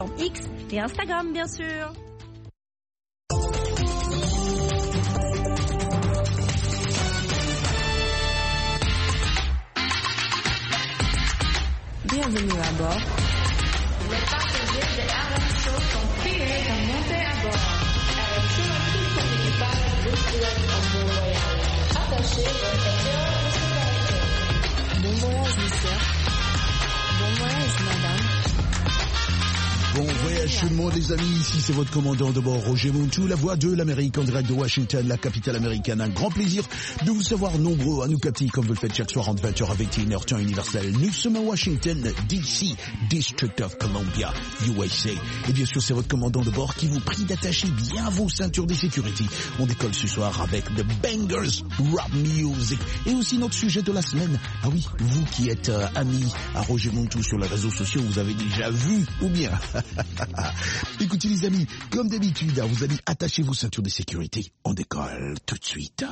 X et Instagram, bien sûr. Bienvenue à bord. Les passagers de RMSO sont priés de monter à bord. RMSO a tout son équipage vous souhaite un bon voyage. Attachez votre ceinture de sécurité. Bon voyage, monsieur. Bon voyage, madame. Bon voyage tout le monde les amis, ici c'est votre commandant de bord Roger Muntu, la voix de l'Amérique en direct de Washington, la capitale américaine. Un grand plaisir de vous savoir nombreux à nous capter comme vous le faites chaque soir entre 20h avec 21h temps universel. Nous sommes à Washington, DC, District of Columbia, USA. Et bien sûr c'est votre commandant de bord qui vous prie d'attacher bien vos ceintures de sécurité. On décolle ce soir avec The Bangers Rap Music et aussi notre sujet de la semaine. Ah oui, vous qui êtes amis à Roger Muntu sur les réseaux sociaux, vous avez déjà vu ou bien écoutez les amis, comme d'habitude, vous allez attacher vos ceintures de sécurité. On décolle tout de suite.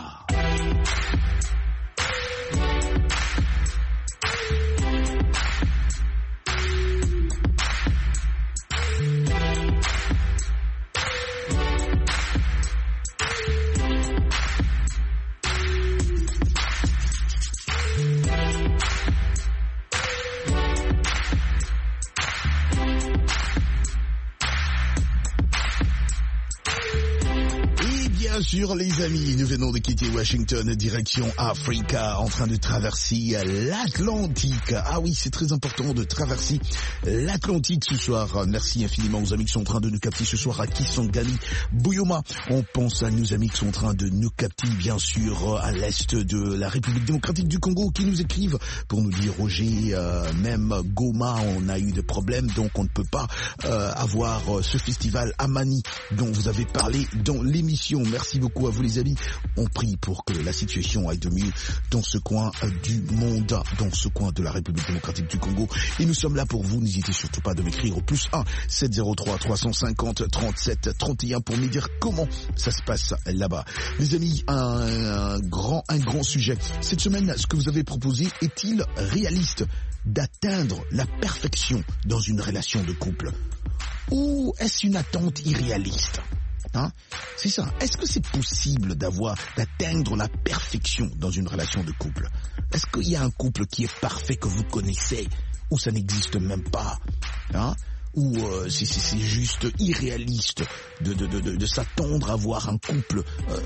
Bien sûr les amis, nous venons de quitter Washington, direction Africa, en train de traverser l'Atlantique. Ah oui, c'est très important de traverser l'Atlantique ce soir. Merci infiniment aux amis qui sont en train de nous capter ce soir à Kisangani, Buyoma. On pense à nos amis qui sont en train de nous capter, bien sûr, à l'est de la République démocratique du Congo, qui nous écrivent pour nous dire Roger, même Goma, on a eu des problèmes, donc on ne peut pas avoir ce festival Amani dont vous avez parlé dans l'émission. Merci beaucoup à vous les amis. On prie pour que la situation aille de mieux dans ce coin du monde, dans ce coin de la République démocratique du Congo. Et nous sommes là pour vous. N'hésitez surtout pas de m'écrire au +1 703 350 37 31 pour me dire comment ça se passe là-bas. Les amis, un grand sujet. Cette semaine, ce que vous avez proposé est-il réaliste d'atteindre la perfection dans une relation de couple? Ou est-ce une attente irréaliste? C'est ça. Est-ce que c'est possible d'atteindre la perfection dans une relation de couple? Est-ce qu'il y a un couple qui est parfait que vous connaissez ou ça n'existe même pas? Ou c'est juste irréaliste de s'attendre à avoir un couple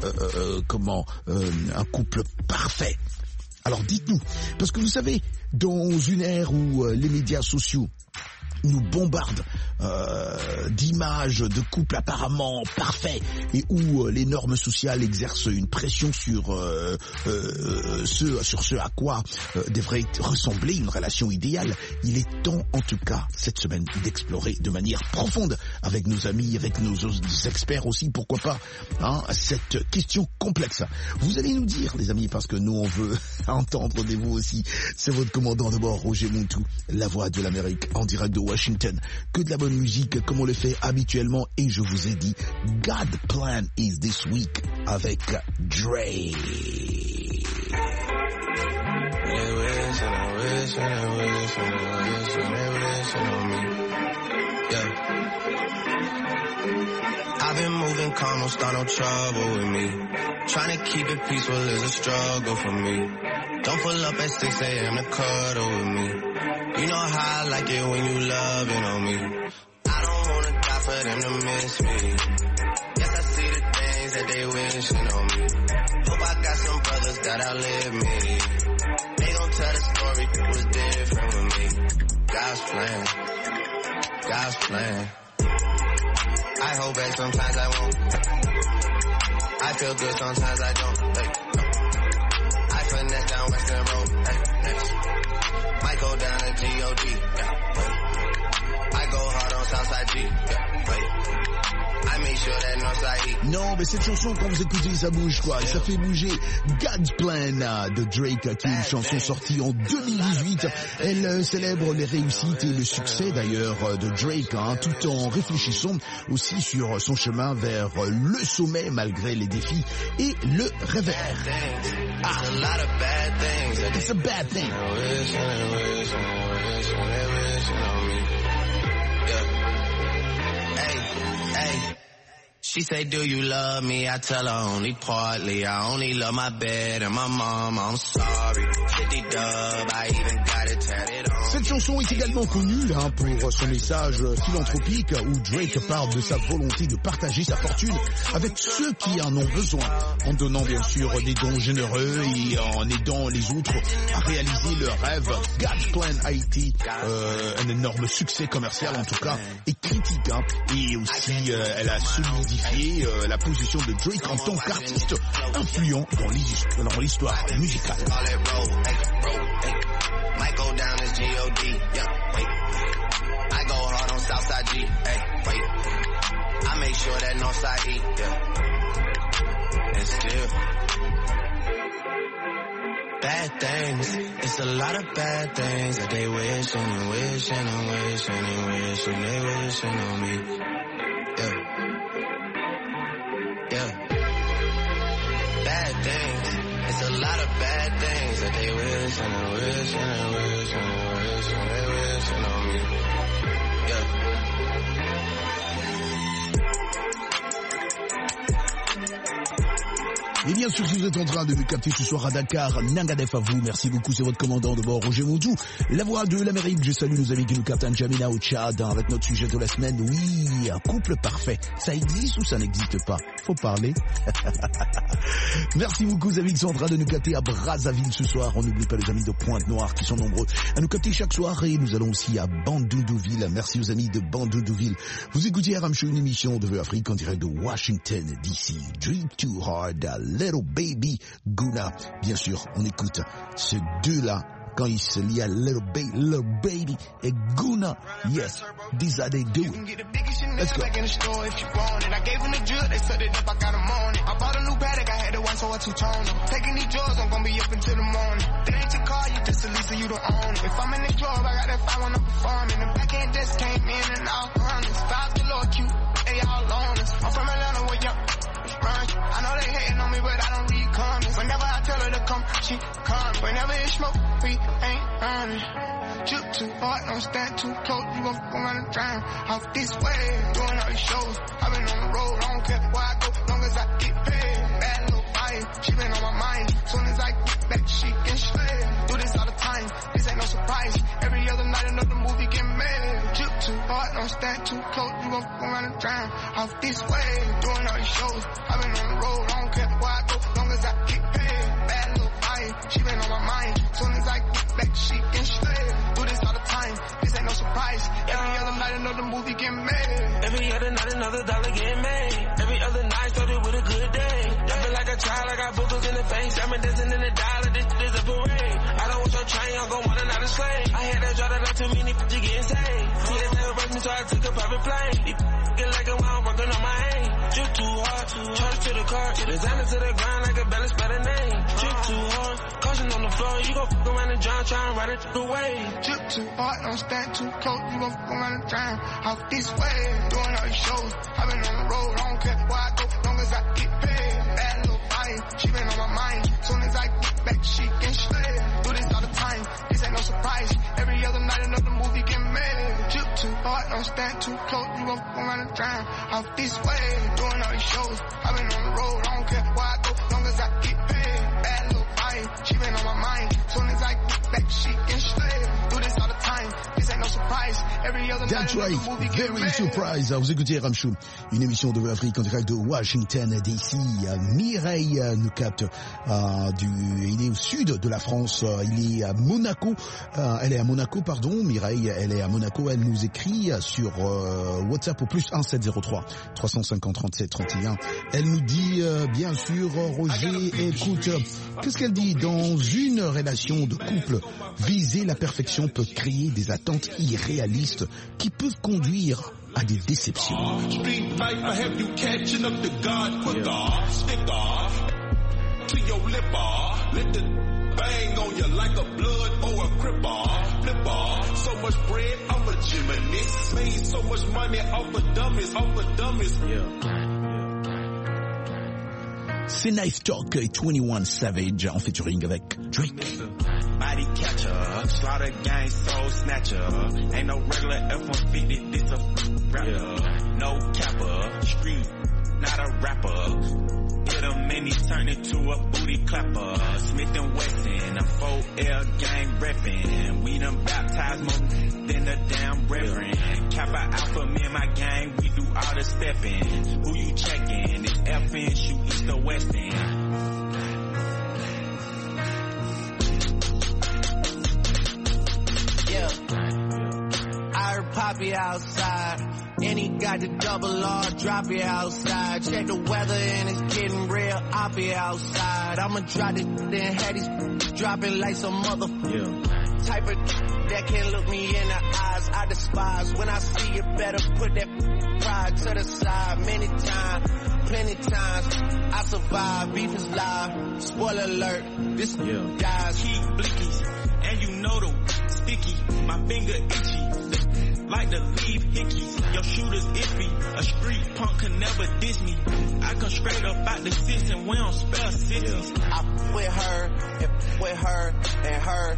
un couple parfait? Alors dites-nous, parce que vous savez, dans une ère où les médias sociaux nous bombardent d'images de couples apparemment parfaits et où les normes sociales exercent une pression sur ce à quoi devrait ressembler une relation idéale. Il est temps en tout cas cette semaine d'explorer de manière profonde avec nos amis, avec nos experts aussi, pourquoi pas, cette question complexe. Vous allez nous dire les amis, parce que nous on veut entendre de vous aussi. C'est votre commandant de bord Roger Muntu, la voix de l'Amérique en direct de Washington. Que de la bonne musique comme on le fait habituellement, et je vous ai dit God Plan is this week avec Dre. I've been moving calm, don't start no trouble with me. Trying to keep it peaceful is a struggle for me. Don't pull up at 6 a.m. to cuddle with me. You know how I like it when you loving on me. I don't wanna die for them to miss me. Yes, I see the things that they wishing on me. Hope I got some brothers that outlive me. They gon' tell the story, it was different with me. God's plan, God's plan. I hold back, sometimes I won't. I feel good, sometimes I don't. Hey, no. I finesse down Western Road. Hey, next. Might go down to G.O.D. Yeah, wait. I go hard on Southside G. Yeah, wait. I make sure that Northside E. Non, mais cette chanson, quand vous écoutez, ça bouge, quoi. Et ça fait bouger. God's Plan de Drake, qui est une chanson sortie en 2018. Elle célèbre les réussites et le succès, d'ailleurs, de Drake, tout en réfléchissant aussi sur son chemin vers le sommet, malgré les défis et le revers. Ah. It's a bad thing. She say, do you love me? I tell her only partly. I only love my bed and my mom. I'm sorry. 50 dub, I even got it tatted on. Cette chanson est également connue pour son message philanthropique où Drake parle de sa volonté de partager sa fortune avec ceux qui en ont besoin, en donnant bien sûr des dons généreux et en aidant les autres à réaliser leurs rêves. God's Plan a été un énorme succès commercial en tout cas et critique. Et aussi elle a solidifié la position de Drake en tant qu'artiste influent dans l'histoire musicale. Might go down as G.O.D. Yeah, wait. I go hard on Southside G. Hey, wait. I make sure that Northside E. Yeah. And still, bad things. It's a lot of bad things that they wishing and wishing and wishing and wishing they wishing on me. Yeah. Yeah. Bad things. It's a lot of bad things that they wish and wish and wish and wish and they wishing on me. Yeah. Et bien sûr, si vous êtes en train de me capter ce soir à Dakar, Nangadef à vous. Merci beaucoup, c'est votre commandant de bord, Roger Moudou. La voix de l'Amérique, je salue nos amis qui nous captent en N'Djamena au Tchad, avec notre sujet de la semaine. Oui, un couple parfait. Ça existe ou ça n'existe pas? Faut parler. Merci beaucoup, amis qui sont en train de nous capter à Brazzaville ce soir. On n'oublie pas les amis de Pointe-Noire qui sont nombreux à nous capter chaque soir. Et nous allons aussi à Bandoudouville. Merci aux amis de Bandoudouville. Vous écoutez RM Show, une émission de Afrique en direct de Washington, D.C. Dream Too Hard, Little Baby Guna. Bien sûr, on écoute ces deux-là quand il se lie à Little Baby et Guna. Yes, these are they do it. Let's go. I gave him the drill, they set it up, I got him on it. I bought a new Patek, I had to watch so I two-tone it. Taking these drugs, I'm gonna be up until the morning. That ain't your car, you just a Lisa, you don't own it. If I'm in the club, I got that fire when I'm performing. The back end just came in and all honest. Styles galore cute, they all on us. I'm from Atlanta where y'all run. I know they hating on me, but I don't read comments. Whenever I tell her to come, she comes. Whenever it's smoke, we ain't running. Shoot too hard, don't stand too close. You gon' fuck around and drown. Off this way, doing all these shows. I've been on the road, I don't care where I go, long as I get paid. Bad little fire, she been on my mind. Soon as I get back, she can slay. Do this all the time, this ain't no surprise. Every other night, another movie get made. Shoot too hard, don't stand too close. You gon' fuck around and drown. Off this way, doing all these shows. I've been on the road, I don't care where I go, long as I get paid. Bad little fire, she been on my mind. Soon as I get back, she can slay. Do this all the time, this ain't no surprise. Every other night, another movie get made. Every other night, another dollar get made. Every other night started with a good day. I feel like a child, I got boogers in the face. I'm dancing in the dollar, this is a parade. I don't want your train, I'm gon' want another slave. I had that draw that out too many to get insane. TSA arrested me, so I took a private plane. Get like a while, I'm working on my aim. Drip too hard, charge to the car, designer to the ground like a balance better name. Drip too hard, caution on the floor, you gon' fuck around and drown, try and ride it through the wave. Drip too hard, don't stand too close, you gon' fuck around and drown. Off this way, doing all these shows. I've been on the road, I don't care where I go, long as I get paid. Bad little fire, she been on my mind. Soon as I get back, she can slay. Do this all the time, this ain't no surprise. Every other night, another movie get made. Drip too hard, don't stand too close, you gon' fuck around and drown. Off this way, doing all these shows. I've been on the road, I don't care where I go, long as I get paid. Bad little fire, she been on my mind. Soon as I get back, she can slay. Do this all the time, this ain't no surprise. Every other night, That's right, another movie get very made. surprise. Vous écoutez Ramchou, une émission de Afrique en direct de Washington DC. Mireille nous capte il est au sud de la France, il est à Monaco, elle est à Monaco, pardon, Mireille, elle est à Monaco, elle nous écrit sur WhatsApp au plus 1703 350 37 31. Elle nous dit, bien sûr, Roger, écoute, qu'est-ce qu'elle dit? Dans une relation de couple, viser la perfection peut créer des attentes irréalistes qui peuvent conduire à des déceptions. Street life, I have you catching up to God quicker. Stick off to your lip off. Let the bang on you like a blood or a crip off. Flip off. So much bread, I'm a gymnast. Made so much money off of dummies. C'est Knife Talk et 21 Savage en featuring avec Drake. Body catcher, slaughter gang, soul snatcher. Ain't no regular F-150, this a rapper. No capper, street not a rapper. Hit him and he turned into a booty clapper. Smith and Wesson, a 4L gang reppin'. We done baptized more than the damn reverend. Kappa Alpha, me and my gang, we do all the steppin'. Who you checkin'? It's FN, shoot east or west end. Yeah, I heard Poppy outside, and he got the double R, drop it outside. Check the weather and it's getting real, I'll be outside. I'ma drop it, then have these dropping like some mother type of that can't look me in the eyes. I despise when I see you, better put that pride to the side. Many times, plenty times, I survive. Beef is live, spoiler alert, this guys. Keep blickies, and you know the sticky. My finger itchy, like the leave hickeys. Your shooter's iffy, a street punk can never diss me. I come straight up out the six and we don't spell cities. I with her, and with her, and her.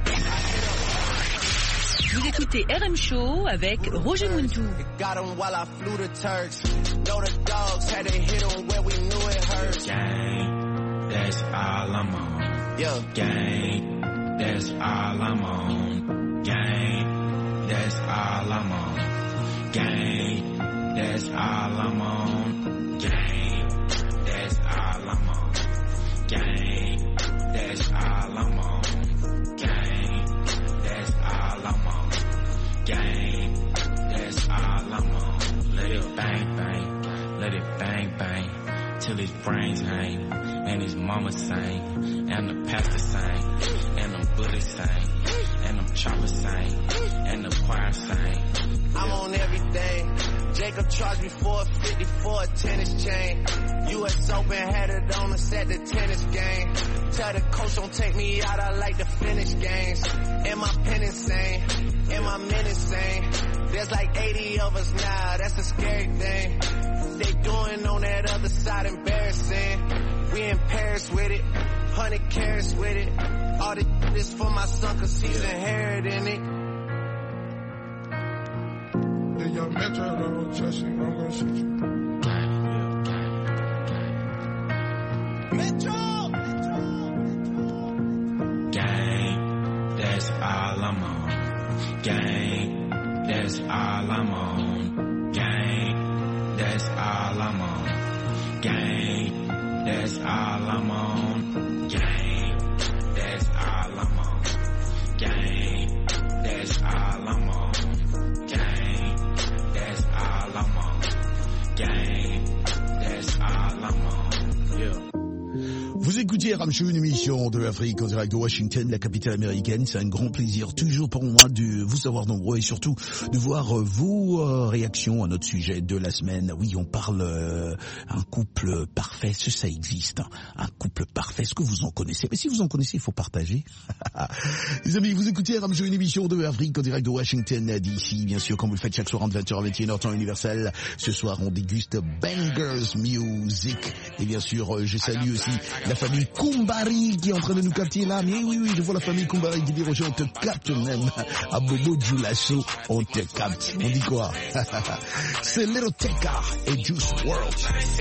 Vous écoutez RM Show avec Roger Muntou. Got him while I flew the Turks. Know the dogs had to hit him where we knew it hurt. Gang, that's all I'm on. Yeah. Gang, that's all I'm on. Gang, that's all I'm on. Gang, that's all I'm on. Gang, that's all I'm on. Gang, that's all I'm on. Gang, that's all I'm on. Gang, that's all I'm on. Let it bang bang, let it bang bang, till his brains hang, and his mama sang, and the pastor sang, and them Buddhists sang, and them choppers sang, and the choir sang. I'm on everything. Jacob charged me $450 for a tennis chain. US Open had it on us at the tennis game. Tell the coach don't take me out, I like to finish games. And my pen insane, and my men insane. There's like 80 of us now, that's a scary thing. They doing on that other side embarrassing. We in Paris with it, 100 carats with it. All this for my son cause he's inheriting it. Yeah, your metro don't trust you, I'm gonna shoot you. Metro! Gang, that's all I'm on. Gang, that's all I'm on. Gang, that's all I'm on. Gang, that's all I'm on. Gang, that's all I'm on. Gang, that's all I'm on. Gang, that's all I'm on. Gang, that's all I'm on. Yeah. Vous écoutez RM Show, une émission de l'Afrique en direct de Washington, la capitale américaine. C'est un grand plaisir toujours pour moi de vous savoir nombreux et surtout de voir vos réactions à notre sujet de la semaine. Oui, on parle un couple parfait, ça existe, hein, un couple parfait. Est-ce que vous en connaissez? Mais si vous en connaissez, il faut partager. Les amis, vous écoutez RM Show, une émission de l'Afrique en direct de Washington DC, bien sûr, comme vous le faites chaque soir entre 20h et 21h temps universel. Ce soir, on déguste Bangers Music et bien sûr, je salue aussi la famille Kumbari qui est en train de nous capter là. Mais oui, je vois la famille Kumbari qui dit Roger, on te capte même. À Bobo Djoulasso, on te capte. On dit quoi? C'est Little Tecca et Juice WRLD.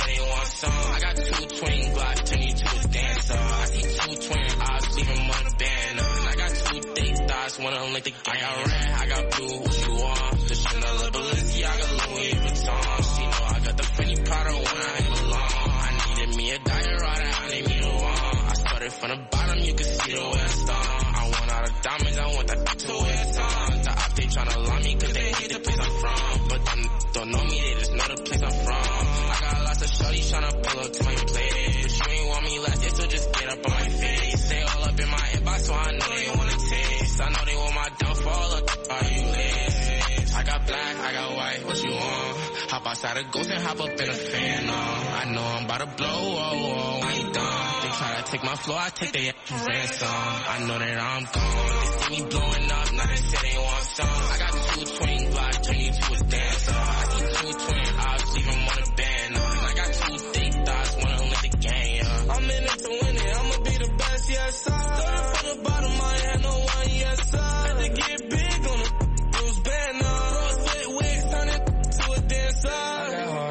I got two twin blocks, turn you to a dancer. I see two twin eyes, leave them on the band. I got two thick thighs, one of them like the gang. I got red, I got blue, what you want? The Chanel, Balenciaga, Louis Vuitton. She know I got the Fanny Prada when I ain't alone. I needed me a diet rider, I need me the one. I started from the bottom, you can see the way I start. I want all the diamonds, I want that to wear time. The op, they tryna lie me cause they hate the place I'm from. But them don't know me, they just know the place I'm from. I got lots of shorties tryna pull up to my plate. But you ain't want me last year, so just get up on my face. Stay all up in my inbox, so I know they wanna taste. I know they want my downfall, look, are you lit? I got black, I got white, what you want? Hop outside a ghost and hop up in a fan, I know I'm about to blow, oh, I ain't dumb. They try to take my floor, I take their ransom. I know that I'm gone. They see me blowing up, now they say they want some. I got two twin blocks, turn you to a dancer. I see two twin eyes, leave them on the band, I got two thick thighs, one of them with the gang, I'm in it to win it, I'ma be the best, yes, sir. Started from the bottom, I ain't had no one, yes, sir. Had to get big on the Bruce Banner. Rose with wigs, turn it to a dancer. I got hard, I got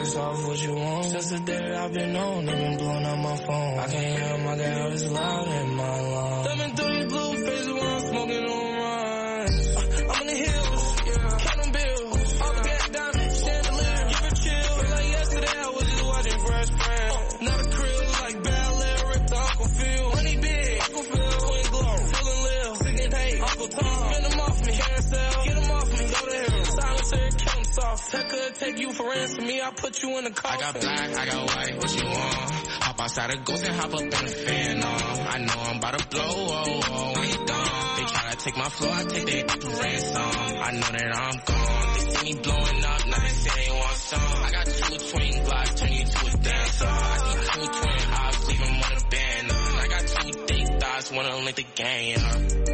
It's off what you want. Since the day that I've been on, they've been blowing up my phone. I can't hear my girl, it's loud in my lungs. Thumbing through your blue faces while I'm smoking on mine. I'm in the hills, counting bills. All the gas diamonds, chandelier, give it chill. Like yesterday, I was just watching Fresh Prince. Not a crib, like Bel Air, ripped Uncle Phil. Money big, Uncle Phil, Twin Glow, feeling Lil, sick and hate, Uncle Tom. Spin them off me, carousel, get them off me, go to hell. Silencer, kill them soft. Tech could take you for ransom, me, I put you in the coffin. I got black, I got white, what you want? Hop outside a ghost and hop up in the fan, I know I'm about to blow, when you done. They tryna take my flow, I take their to ransom. I know that I'm gone. They see me blowing up, now they say they want some. I got 2 twin Glocks, turn you to a dancer. I see 2 twin eyes, leave them on the band. I got 2 thick thoughts, wanna link the gang up.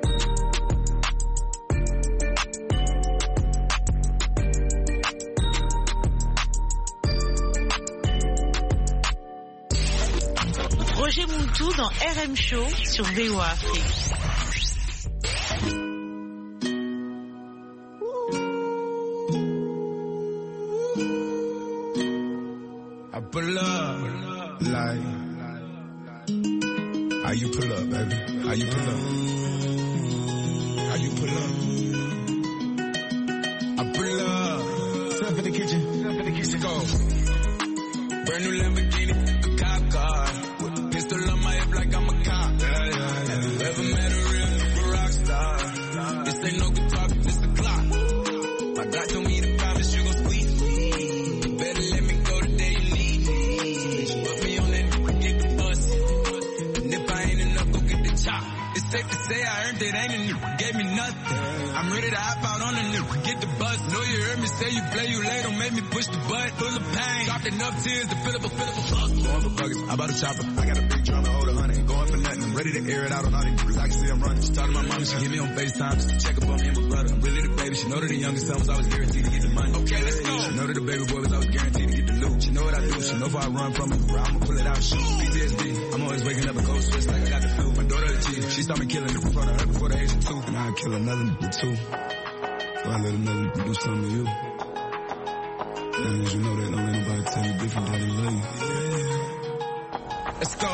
Roger Muntu dans RM Show sur VOA Afrique. I pull up, like, how you pull up, baby? How you pull up? How you pull up? I pull up. Step in the kitchen. Let's go. Brand new Lamborghini, a cop car. With a pistol on my hip like I'm a cop. Have you ever met a real rock star? This ain't no guitar, this a clock. My God told me to promise you gon' squeeze me. You better let me go the day you leave me. She put me on that, get the bus. And if I ain't enough, go get the chop. It's safe to say I earned it, ain't a nigga, gave me nothing. I'm ready to hop out on a nigga, get the bus. Know you heard me say you play, you late, don't make me push the butt. Full of pain, dropped enough tears to fill up a fuck. Going for buggers, I bought a chopper. I got a big drum to hold 100. Going for nothing, I'm ready to air it out on all these niggas. I can see I'm running. She talked to my mama, she hit me on FaceTime just to check up on me and my brother. I'm really the baby, she know that the youngest son was always guaranteed to get the money. Okay, let's go. She know that the baby boy was always guaranteed to get the loot. She know what I do, she know if I run from it, I'ma pull it out, shoot. PTSD, I'm always waking up a cold sweats like I got the flu. My daughter the cheater, she saw me killing it in front of her before the age of 2. And I'd kill another nigga too. So I let another nigga do something to you. That means you know that don't let nobody tell you different that they love you. Let's go.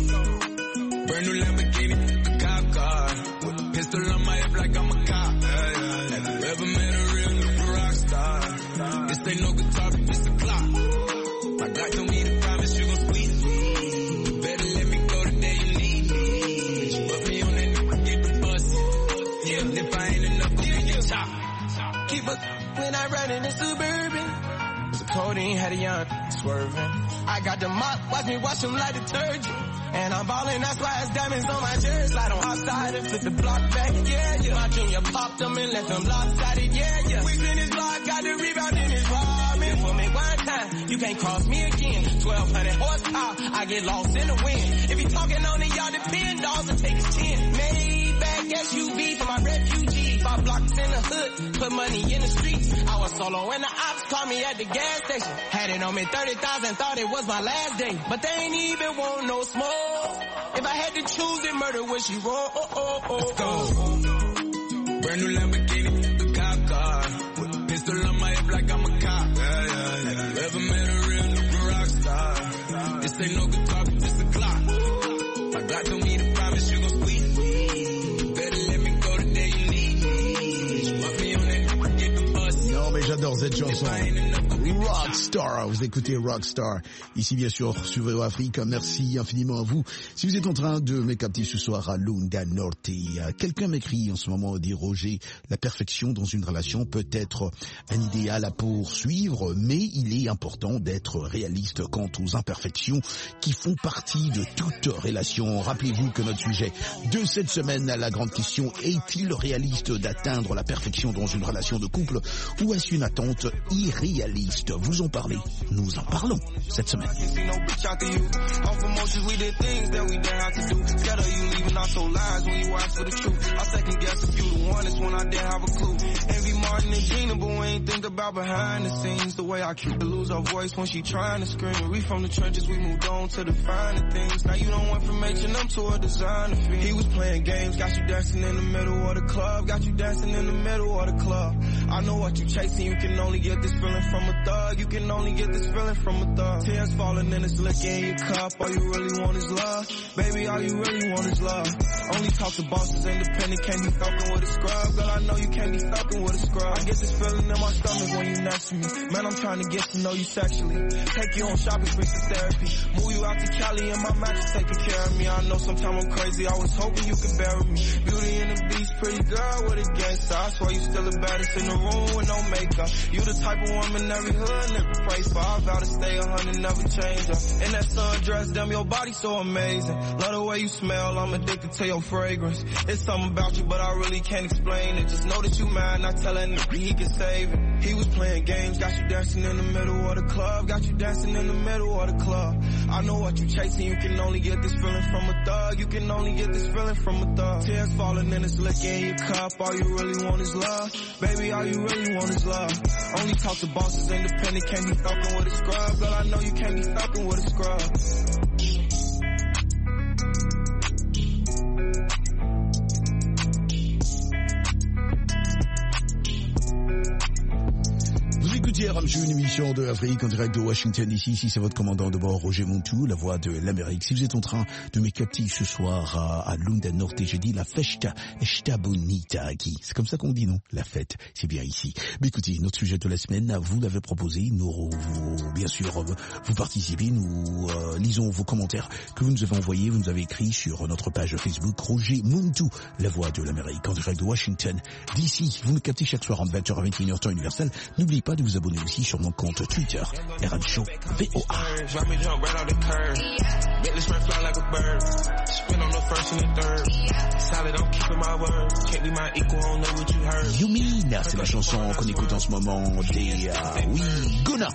Brand new Lamborghini, a cop car. With a pistol on my hip like I'm a cop. Have you ever met a real rock star? This ain't no guitar, this a clock. My God told me to promise you gon' squeeze me. You better let me go the day you leave me. She put me on that nigga, get the bus. Yeah, and if I ain't enough, go get your top. Keep up when I ride in the Suburban. The codeine had a young swerving. I got the mop, watch me wash them like detergent. And I'm ballin', that's why it's diamonds on my jersey. Slide on outside and flip the block back, yeah. My junior popped them and left them lopsided, yeah. Weeks in his block, got the rebound in his robbing. For me one time, you can't cross me again. 1,200 horsepower, I get lost in the wind. If he talking on it, y'all depend, dogs will take his chin. Maybach SUV for my refugee. 5 blocks in the hood, put money in the streets. I was solo and the ops called me at the gas station. Had it on me 30,000, thought it was my last day. But they ain't even want no smoke. If I had to choose it, murder would she roll? Let's go. Brand new Lamborghini, a cop car. With a pistol on my hip like I'm a cop. Have you ever met a real rock star? This ain't no guitar, this a clock. My God told me to promise you gon' squeeze me. You better let me go the day you leave me. She put me on that, get the bus. Non mais j'adore cette chanson. Rockstar, vous écoutez Rockstar, ici bien sûr sur VOA Afrique. Merci infiniment à vous. Si vous êtes en train de me capter ce soir à Lunda Norte, quelqu'un m'écrit en ce moment, dit Roger, la perfection dans une relation peut être un idéal à poursuivre, mais il est important d'être réaliste quant aux imperfections qui font partie de toute relation. Rappelez-vous que notre sujet de cette semaine, la grande question, est-il réaliste d'atteindre la perfection dans une relation de couple ou est-ce une attente irréaliste? Vous en parlez, nous en parlons cette semaine. I know what you chasing, you can only get this feeling from a thug. You can only get this feeling from a thug. Tears falling in this liquor in your cup. All you really want is love. Baby, all you really want is love. Only talk to bosses, independent, can't be fucking with a scrub. Girl, I know you can't be fucking with a scrub. I get this feeling in my stomach when you next to me. Man, I'm trying to get to know you sexually. Take you on shopping sprees for therapy. Move you out to Cali and my mattress taking care of me. I know sometimes I'm crazy, I was hoping you could bear with me. Beauty and the Beast, pretty girl with a gangster. I swear you still the baddest in the room with no makeup. You the type of woman every hood nigga prays for. I vow to stay 100, never change her. In that sundress, damn, your body so amazing. Love the way you smell, I'm addicted to your fragrance. It's something about you, but I really can't explain it. Just know that you mad, not tell that nigga he can save it. He was playing games, got you dancing in the middle of the club. Got you dancing in the middle of the club. I know what you chasing, you can only get this feeling from a thug. You can only get this feeling from a thug. Tears falling in this liquor in your cup. All you really want is love. Baby, all you really want is love. Only talk to bosses, independent, can't be fucking with a scrub. Girl, I know you can't be fucking with a scrub. RMC, une émission de Afrique en direct de Washington DC. Ici, c'est votre commandant de bord, Roger Montou, la voix de l'Amérique. Si vous êtes en train de me capter ce soir à Lunda Norte, j'ai dit la festa bonita aqui. C'est comme ça qu'on dit, non? La fête, c'est bien ici. Mais écoutez, notre sujet de la semaine, vous l'avez proposé. Nous, bien sûr, vous participez. Nous lisons vos commentaires que vous nous avez envoyés. Vous nous avez écrit sur notre page Facebook, Roger Montou, la voix de l'Amérique en direct de Washington DC. Vous me captez chaque soir en 20h à 21h temps universel. N'oubliez pas de vous abonner aussi sur mon compte Twitter, RM Show VOA. You Mean, c'est la chanson qu'on écoute en ce moment des oui, Gona.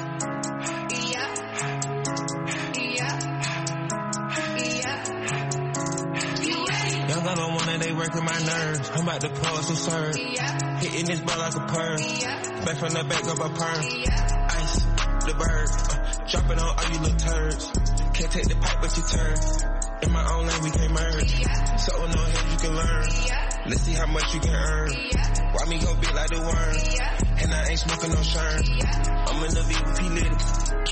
Young gun on one and they working my nerves. I'm about to pour some serve. Hitting this ball like a perm. Back from the back of a perm. Ice, the bird. Dropping on all you little turds. Can't take the pipe but you turn. In my own lane we can't merge. So no help you can learn. Let's see how much you can earn. Why me go big like the worm? And I ain't smoking no shern. I'm in the VIP lit.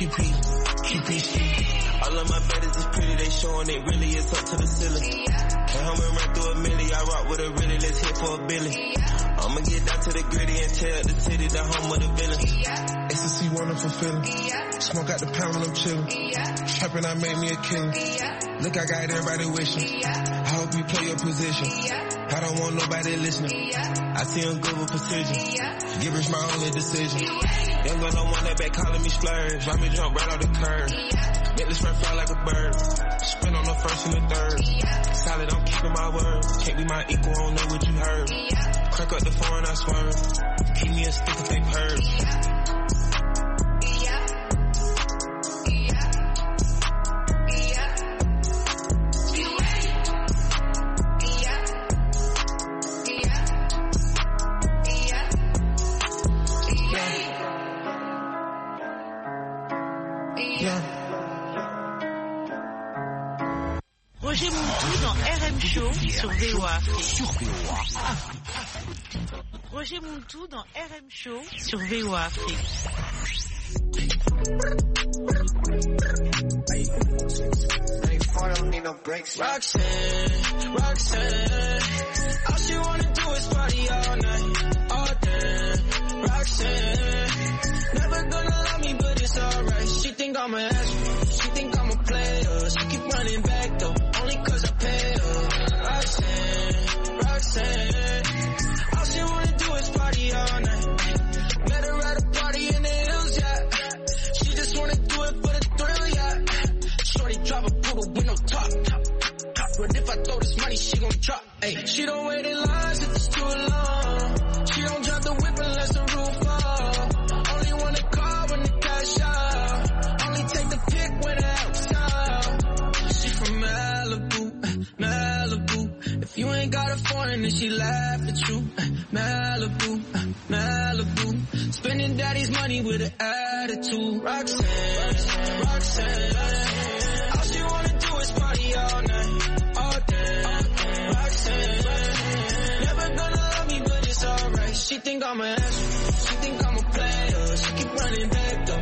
QP. All of my betters is pretty, they showing it really is up to the ceiling. Can't home and run through a milli, I rock with a really, let's hit for a billy. I'ma get down to the gritty and tell the city the home of the villain. Ecstasy wonderful feeling. Smoke out the pound when I'm chillin'. Trapping, I made me a killer. Look, I got everybody wishing. I hope you play your position. I don't want nobody listening. I see them good with precision. Gibberish my only decision. Young girl don't want that back calling me splurge. Let me jump right off the curb. Make this fly like a bird. Spin on the first and the third. Solid, I'm keeping my word. Can't be my equal, I don't know what you heard. Crack up the phone, I swerve. Keep me a stick if they purge. Roger Montou dans RM Show sur VOA Afrique. Roger Montou dans RM Show sur VOA Afrique. Roxanne, all she wanna do is party all night, all day. Roxanne, never gonna love me, but it's alright. She think I'm an asshole, she think I'm a player. She keep running back though, only cause I pay her. Roxanne, all she wanna do is party all night. Met her at a party in the hills, yeah. She just wanna do it for the thrill, yeah. Shorty drive a poodle with no top. But if I throw this money, she gon' drop. Ay, she don't wait in lines if it's too long. She don't drive the whip unless the roof fall. Only wanna call when the cash out. Only take the pic when the outside. She from Malibu, Malibu. If you ain't got a foreign, then she laugh at you. Malibu, Malibu. Spending daddy's money with an attitude. Roxanne, Roxanne. All she wanna do is party all night. Roxanne, never gonna love me, but it's alright. She think I'm an asshole, she think I'm a player. She keep running back though,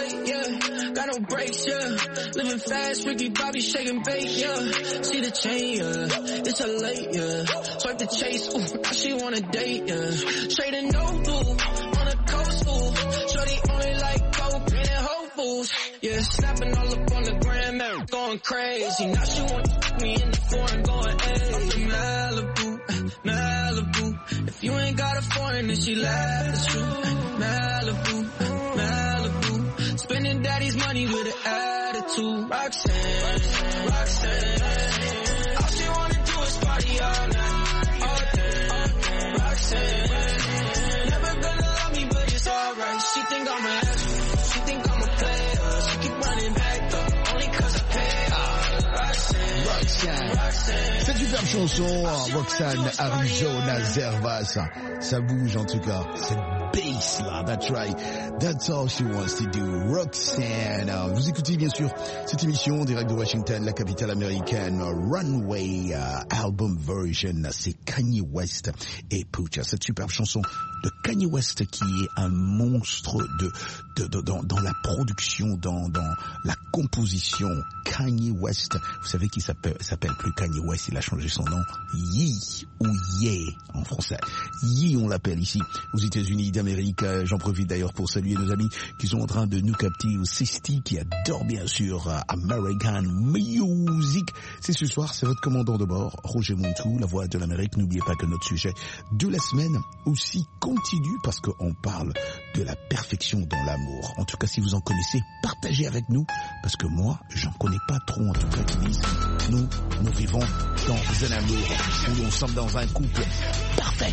late, yeah. Got no brakes, yeah. Living fast, Ricky Bobby shaking bait, yeah. See the chain, yeah. It's a late, yeah. Swipe the chase, ooh, now she wanna date, yeah. Trading Noble on the coast, ooh. Shorty only like coke and Whole Foods, yeah. Snapping all up on the gram, man, going crazy. Now she want me in the foreign, going, hey. I'm from Malibu, Malibu. If you ain't got a foreign, then she laugh, it's true. Malibu, Malibu. Spending daddy's money with an attitude. Roxanne, Roxanne. All she wanna do is party all night, all day. Roxanne, never gonna love me, but it's alright. She think I'm an asshole, she think I'm a player. She keep running back though, only cause I pay her. Roxanne, Roxanne. Cette superbe chanson, Roxanne, Arizona, Zervas, ça bouge en tout cas. Cette bass là, that's right. That's all she wants to do. Roxanne. Vous écoutez bien sûr cette émission en direct de Washington, la capitale américaine. Runway album version, c'est Kanye West et Pucha. Cette superbe chanson de Kanye West qui est un monstre dans la production, dans la composition. Kanye West, vous savez qu'il s'appelle plus Kanye West, il a changé son nom. Yee ou Ye en français. Yee on l'appelle ici aux États-Unis d'Amérique. J'en profite d'ailleurs pour saluer nos amis qui sont en train de nous capter au Sisti, qui adore bien sûr American Music. C'est ce soir, c'est votre commandant de bord, Roger Montou, la voix de l'Amérique. N'oubliez pas que notre sujet de la semaine aussi continue parce qu'on parle de la perfection dans l'amour. En tout cas, si vous en connaissez, partagez avec nous parce que moi, j'en connais pas trop en tout cas qui disent nous vivons dans un amour où nous sommes dans un couple parfait.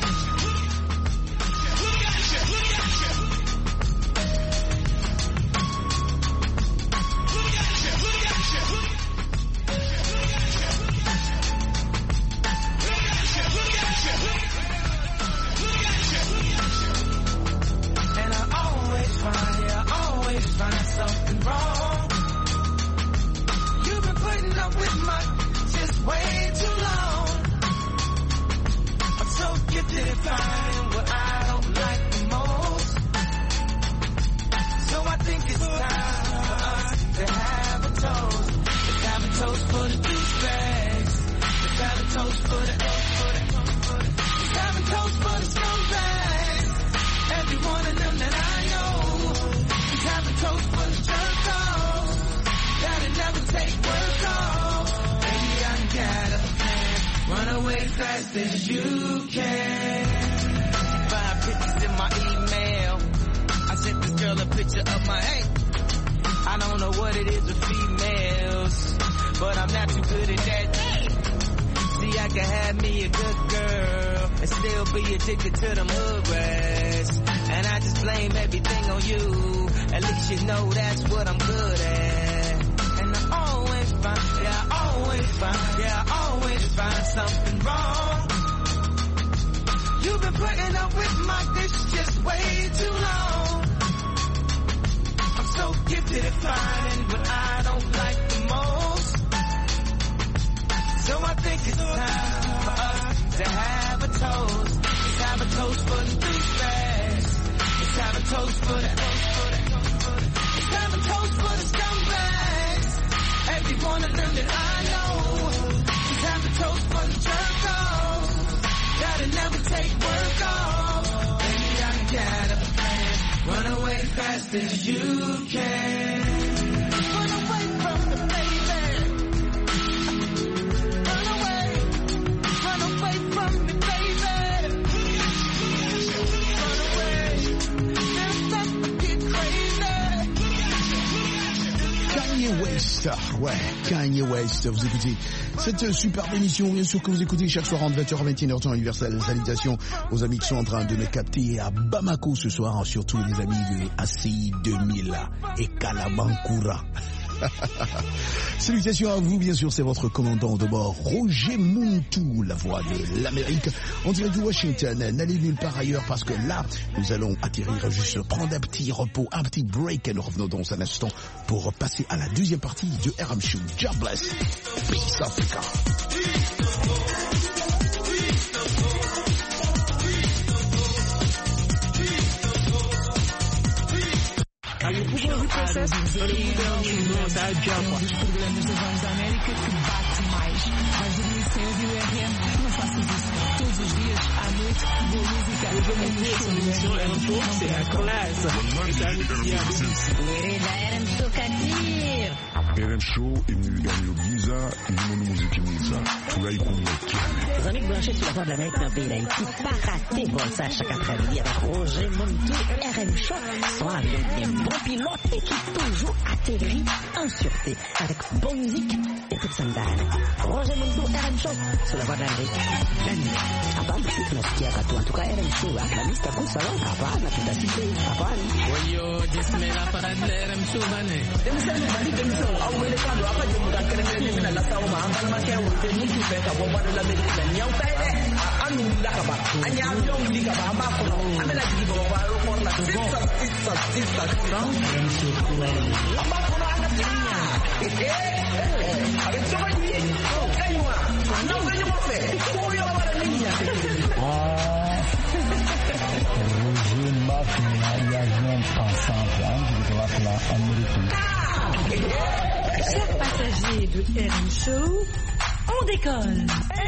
Find something wrong. You've been putting up with my just way too long. I'm so gifted at finding what I don't like the most. So I think it's time for us to have a toast. Let's have a toast for the douchebags. Let's have a toast for the let's have a toast for the scumbags. Every one of them that I know. Have a toast for the jerk-offs that'll never take work off. Baby, I got a plan. Run away fast as you can. 5 pictures in my email. I sent this girl a picture of my hey. I don't know what it is with females, but I'm not too good at that. See, I can have me a good girl and still be addicted to them hood rats. And I just blame everything on you. At least you know that's what I'm good at. And I always find, yeah, I always find something wrong. You've been putting up with my dish just way too long. I'm so gifted at finding what I don't like the most. So I think it's time for us to have a toast. Let's have a toast for the douchebags. Let's have a toast for the let's have a toast for the scumbags. Every one of them that I know. Let's have a toast for the jerk-offs that'll never take work off. Baby, I got a plan. Run away fast as you can. Run away from the baby. Run away from me, baby. Run away. Kanye West, ouais, Kanye West, vous écoutez cette superbe émission, bien sûr que vous écoutez chaque soir entre 20h et 21h temps universel. Salutations aux amis qui sont en train de me capter à Bamako ce soir, surtout les amis de ACI 2000 et Kalabankura. Salutations à vous, bien sûr, c'est votre commandant de bord, Roger Montou, la voix de l'Amérique, en direct de Washington. N'allez nulle part ailleurs parce que là, nous allons atterrir, juste prendre un petit repos, un petit break et nous revenons dans un instant pour passer à la deuxième partie de RM Show. God bless. Peace Africa. Are you sucesso, Nossa, é um dos programas da Voz da América que bate mais. Vais dormir sem ouvir o RM? Não faças isso. Todos os dias, à noite, boa música. RM Show imeniligania giza ilimo muziki mwiza furahi kumletea les amis branchés sur la voix de l'Amérique dans le pays d'Haïti, pas rater bon ça chaque après-midi avec Roger Montou, RM Show, sont avec des bons pilotes et qui toujours atterrit en sûreté avec bonne musique et toute sandale. Roger Montou, RM Show, sur la voix de l'Amérique, la nuit. Hapana tunasikia katu, en tout cas RM Show, la lista kusawa, hapana tutasite, hapana. Wayo, jismela para de RM Show, bane. Demisemu bali demisemu, au wele kando, apa jemu da keremene mina lasa uma, ambal makia wote mutu feka, wabada la medina, nyau taide, anu lakaba, anya avion likaba, amba kono, amela jigibo, wabaro korla, sisa, amba kono anatinya, avec ça va y kaiwa, anda kwenye mofe, kuyo wabara ninya. Roger Mafia, l'avion pensante, de la américaine. Chers passagers de RM Show, on décolle.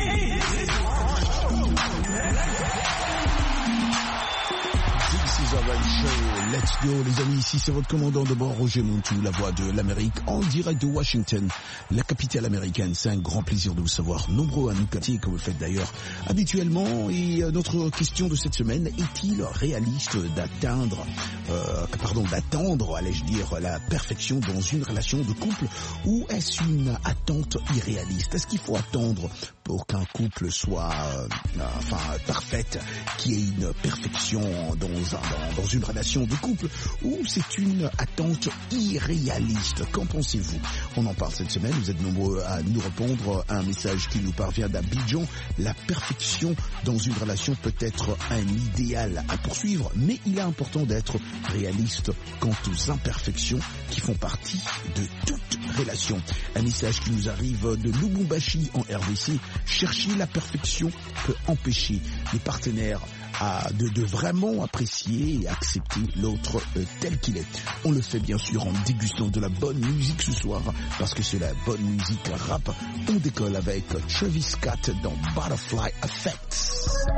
This is RM Show, let's go les amis, ici c'est votre commandant de bord Roger Montou, la voix de l'Amérique, en direct de Washington, la capitale américaine. C'est un grand plaisir de vous savoir, nombreux à nous capter, comme vous le faites d'ailleurs habituellement. Et notre question de cette semaine, est-il réaliste d'attendre, allais-je dire, la perfection dans une relation de couple, ou est-ce une attente irréaliste? Est-ce qu'il faut attendre pour qu'un couple soit parfaite, qu'il y ait une perfection dans une relation de couple, ou c'est une attente irréaliste? Qu'en pensez-vous? On en parle cette semaine, vous êtes nombreux à nous répondre à un message qui nous parvient d'Abidjan. La perfection dans une relation peut être un idéal à poursuivre, mais il est important d'être réaliste quant aux imperfections qui font partie de toute relation. Un message qui nous arrive de Lubumbashi en RDC. Chercher la perfection peut empêcher les partenaires de vraiment apprécier et accepter l'autre tel qu'il est. On le fait bien sûr en dégustant de la bonne musique ce soir, parce que c'est la bonne musique rap. On décolle avec Travis Scott dans Butterfly Effect.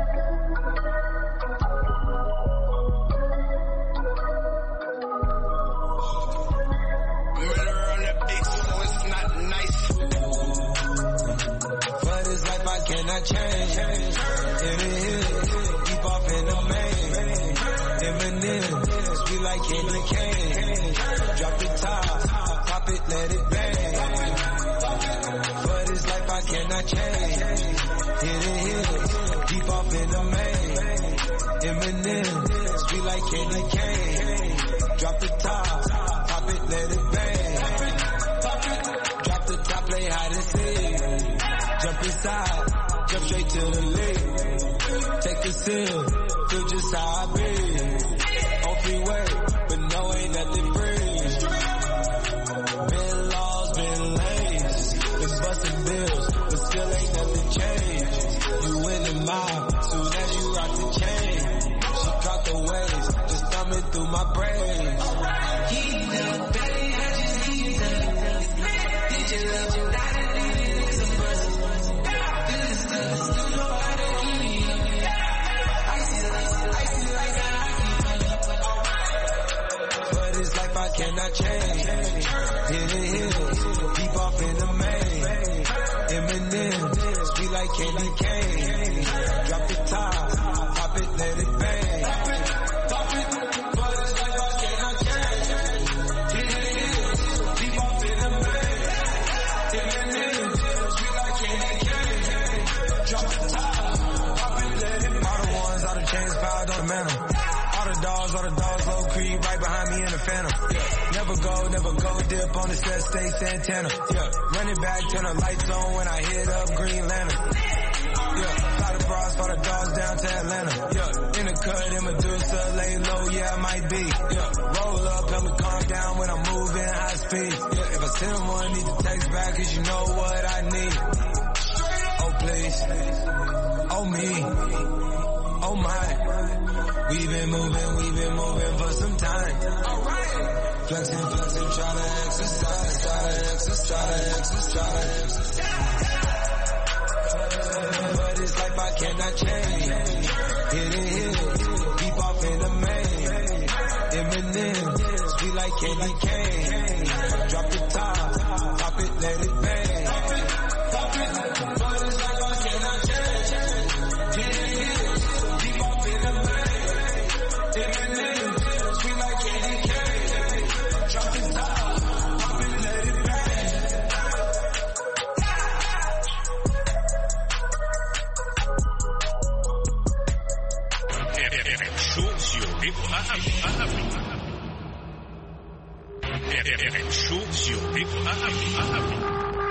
Cannot change. In the hill, deep off in the main. Eminem, sweet like candy cane. Drop the top it, let it bang. For this life I cannot change. In the hill, deep off in the main. Eminem, sweet like candy cane. Drop the top it, let it bang. Drop the top, play hide and seek. Jump inside, jump straight to the lake. Take a sip, feel just how I be. On freeway, but no, ain't nothing free. Been laws, been lanes. Been busting bills, but still ain't nothing changed. You in the mob, soon as you rock the chain. She caught the waves, just thumbing through my brain. Heat up, baby, I just heat up. Did you love your life? I cannot change. Hit the hills, deep off in the main. Eminem, sweet like candy cane. Drop the top, pop it, let it bang. Pop it, but it's like I cannot change. Hit the hills, deep off in the main. Eminem, sweet like candy cane. Drop the top, pop it, let it bang. All the ones, all the chains piled on the mantle. All the dogs, low creep, right behind me in the phantom. Yeah. Never go, dip on the set, stay Santana. Yeah, run it back, turn the lights on when I hit up Green Lantern. Yeah, fly the bras, fly the dogs down to Atlanta. Yeah, in the cut, in Medusa, lay low, yeah, I might be. Yeah, roll up, help me calm down when I'm moving high speed. Yeah, if I send one, need to text back, cause you know what I need. Oh, please. Oh, me. Oh, my. We've been moving for some time. Alright. Flexing, try to exercise. But it's life I cannot change. Hit it, keep off in the main. Eminem, sweet like candy cane. Drop the top, pop it, let it bang. Pop it, but it's life I cannot change. Hit it, keep off in the main. Eminem, sweet like candy cane. Drop the top, pop it, let it bang. Show sur VOA Afrique. Show sur VOA Afrique.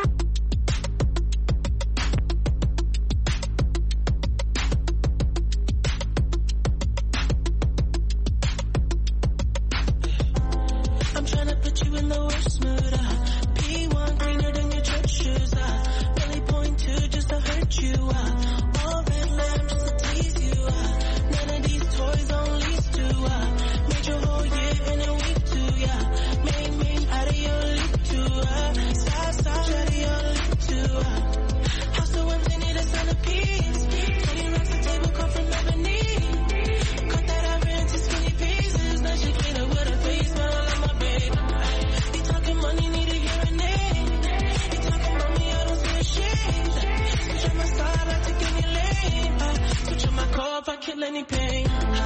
I'm trying to put you in the worst mood. P1 cleaner than your church shoes. Really point to just to hurt you. All red lamp just to tease you. None of these toys on lease to. Made your whole year in a week too. Main out of your league too. Stop out of your league too. House so empty, need a centerpiece. 20 racks of table come from ebony. Cut that ever into skinny pieces. Now she clean up with her face, but I love my baby. You talking money, need a hearing aid. You talking about me, I don't see a shade. Switch on my side, I take any lane. Switch on my car if I kill any pain.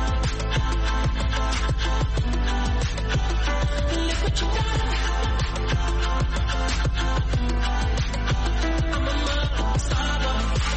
Look what you done. I'm a star boy.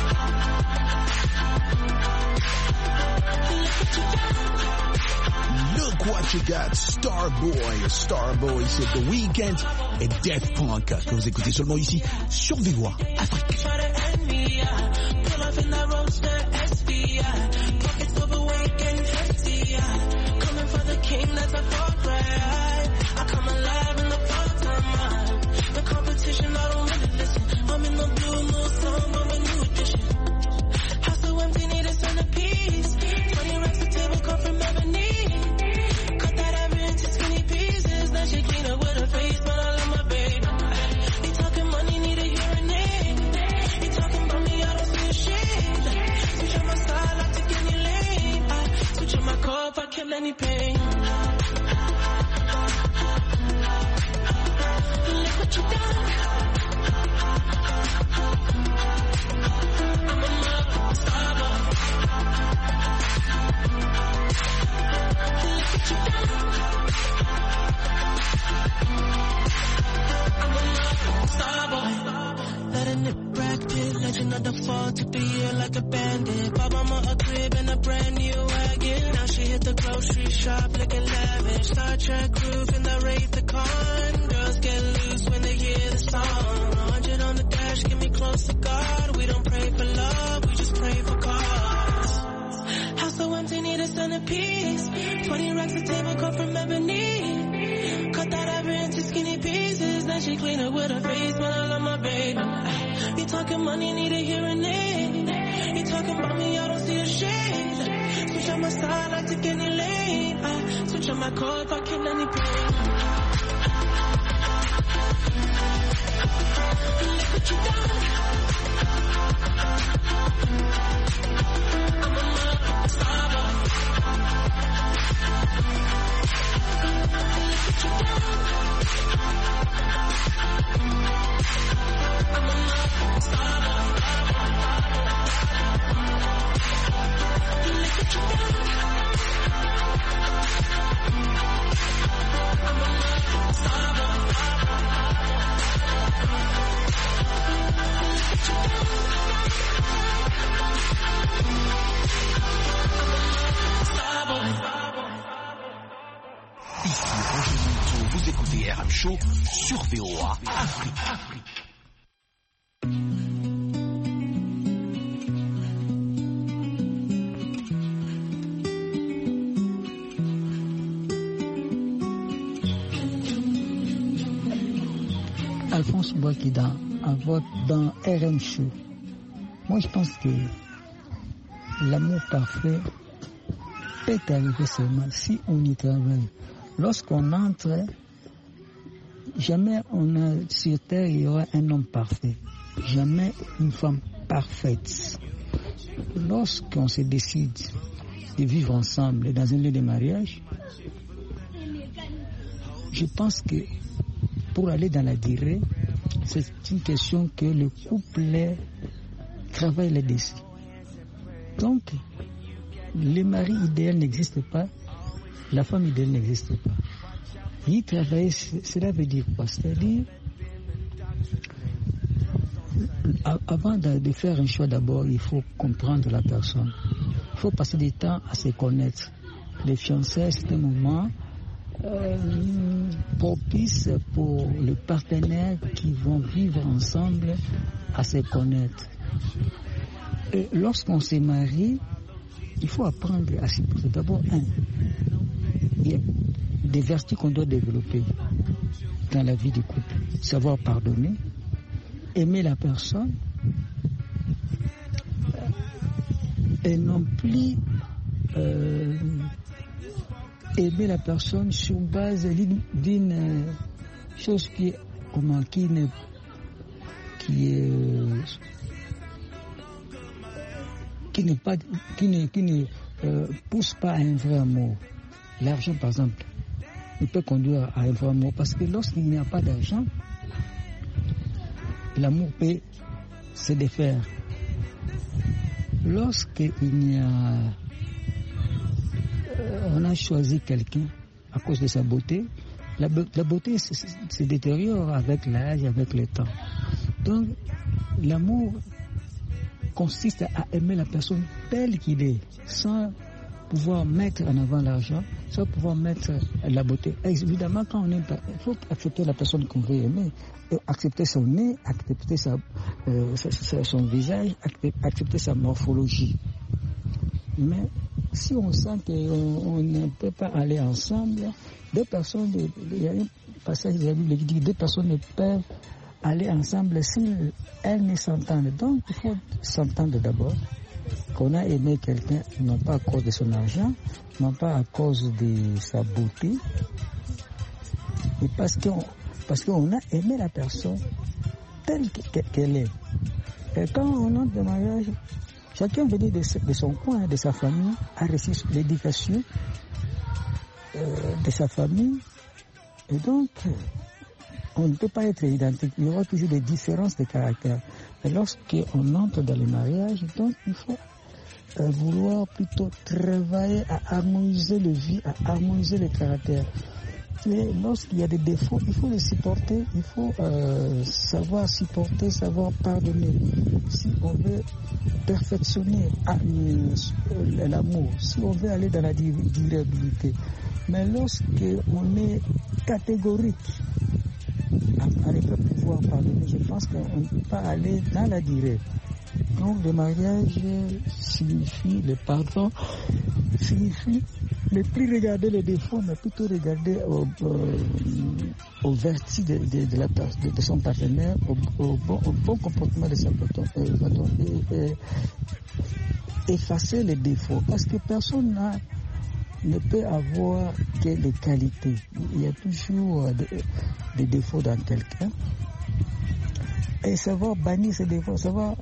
Look what you got, Starboy, c'est The Weeknd et Daft Punk que vous écoutez seulement ici sur VOA Afrique. Pull up in that roadster SVI. Pockets overweight and hefty. Coming for the king, that's a fuck right. I come alive in the part-time. The competition, I don't really listen. I'm in the blue mood, song of a new edition. House so empty, need a centerpiece. 20 racks of table come from ebony. Cut that ever into skinny pieces. Now she clean up with her face, but I love my baby. You talking money, need a hearing aid. You talking about me, I don't see a shade. Switch on my side, I take any lane. Switch on my car if I kill any pain. Look what you done. I'm a star boy. Look what you done. I'm a star boy. Letting it bracket, legend of the fall, took the year like a bandit. Bought mama a crib and a brand new wagon. Now she hit the grocery shop looking lavish. Star Trek roof in the Wraith the Con. Girls get loose when they hear the song. 100 on the dash, get me close to God. We don't pray for love, we just pray for cars. House so empty, need a centerpiece. 20 racks of table cut from ebony. Cut that ever into skinny pieces. Then she clean it with her face, but I love my baby. You talking money, need a hearing aid. You talking about me, I don't see a shade. Switch on my side, I take any lane. Switch on my car if I kill any pain. Look what you done. I'm a star boy. Look what you done. I'm a star boy. Look what you done. I'm a star boy. Ici Roger Monteau, vous écoutez RM Show sur VOA Afrique. Alphonse Boakida, un vote dans RM Show. Moi, je pense que l'amour parfait peut arriver seulement si on y travaille. Lorsqu'on entre jamais sur terre il y aura un homme parfait, jamais une femme parfaite. Lorsqu'on se décide de vivre ensemble dans un lieu de mariage, je pense que pour aller dans la durée, c'est une question que le couple travaille là-dessus. Donc, le mari idéal n'existe pas, la femme idéale n'existe pas. Y travailler, cela veut dire quoi? C'est-à-dire, avant de faire un choix, d'abord, il faut comprendre la personne. Il faut passer du temps à se connaître. Les fiançailles, c'est un moment propice pour les partenaires qui vont vivre ensemble à se connaître. Et lorsqu'on se marie, il faut apprendre à s'y poser. D'abord, il y a des vertus qu'on doit développer dans la vie du couple. Savoir pardonner, aimer la personne, et non plus aimer la personne sur base d'une chose qui ne pousse pas à un vrai amour. L'argent, par exemple, ne peut conduire à un vrai amour parce que lorsqu'il n'y a pas d'argent, l'amour peut se défaire. Lorsqu'il y a on a choisi quelqu'un à cause de sa beauté, la beauté se détériore avec l'âge, avec le temps. Donc, l'amour consiste à aimer la personne telle qu'il est, sans pouvoir mettre en avant l'argent, sans pouvoir mettre la beauté. Évidemment, quand on aime, il faut accepter la personne qu'on veut aimer, accepter son nez, accepter son visage, accepter sa morphologie. Mais si on sent qu'on ne peut pas aller ensemble, deux personnes, il y a un passage de la Bible qui dit que deux personnes ne peuvent aller ensemble si elles ne s'entendent. Donc il faut s'entendre d'abord, qu'on a aimé quelqu'un, non pas à cause de son argent, non pas à cause de sa beauté, mais parce qu'on a aimé la personne telle qu'elle est. Et quand on entre dans le mariage, chacun venu de son coin, de sa famille, a reçu l'éducation de sa famille. Et donc, on ne peut pas être identique. Il y aura toujours des différences de caractère. Et lorsqu'on entre dans le mariage, donc il faut vouloir plutôt travailler à harmoniser le vie, à harmoniser le caractère. Et lorsqu'il y a des défauts, il faut les supporter, il faut savoir supporter, savoir pardonner. Si on veut perfectionner l'amour, si on veut aller dans la durabilité. Mais lorsqu'on est catégorique à ne pas pouvoir pardonner, je pense qu'on ne peut pas aller dans la durée. Donc le mariage signifie, le pardon signifie ne plus regarder les défauts, mais plutôt regarder aux vertus de son partenaire, au bon comportement de son partenaire, et effacer les défauts. Parce que personne ne peut avoir que les qualités. Il y a toujours des défauts dans quelqu'un. Et savoir bannir ces défauts,